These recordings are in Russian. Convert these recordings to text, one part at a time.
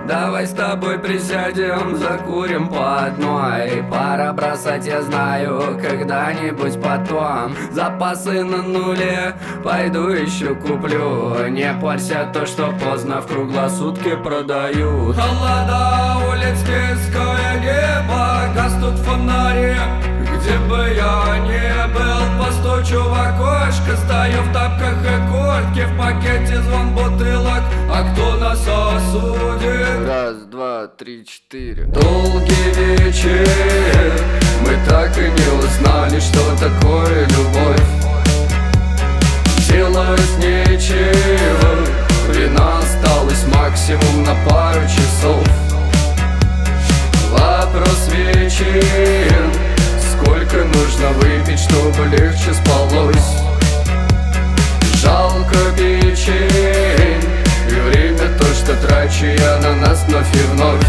Давай с тобой присядем, закурим по одной. Пора бросать, я знаю, когда-нибудь потом. Запасы на нуле, пойду еще куплю. Не парься, то, что поздно в круглосутки продают. Холода, улиц, низкое небо, гаснут фонари. Где бы я ни был, постучу в окошко. Стою в тапках и куртке, в пакете звон бутылок. А кто нас осудит? Раз, два, три, четыре. Долгий вечер, мы так и не узнали, что такое любовь. Делать нечего, вина осталась максимум на пару часов. Вопрос вечен, сколько нужно выпить, чтобы легче спалось. Жалко печень и время, то, что трачу я на нас вновь и вновь.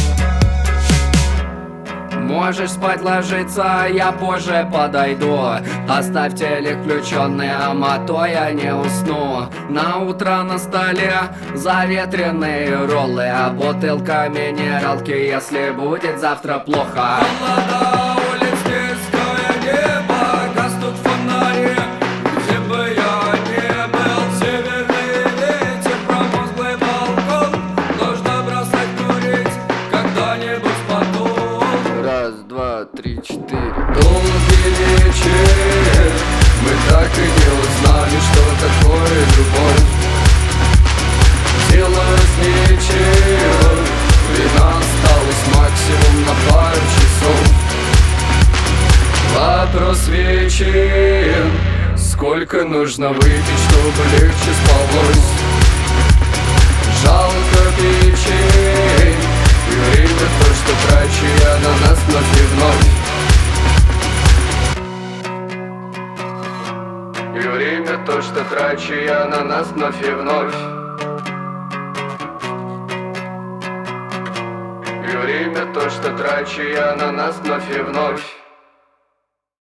Можешь спать ложиться, я позже подойду. Оставь телек включенным, а то я не усну. На утро на столе заветренные роллы, а бутылка минералки, если будет завтра плохо. Холода, улиц, низкое небо, гаснут фонари. Где бы я ни был, северный ветер, промозглый балкон. Нужно бросать курить, когда-нибудь потом. Раз, два, три, четыре. Долгий вечер, мы так и не узнали, что такое любовь. Делать нечего, вина осталась максимум на пару часов. Вопрос вечен, сколько нужно выпить, чтобы легче спалось. Жалко печень и время, то, что трачу я на нас вновь и вновь. И время, то, что трачу я на нас вновь и вновь. И время, то, что трачу я на нас вновь и вновь.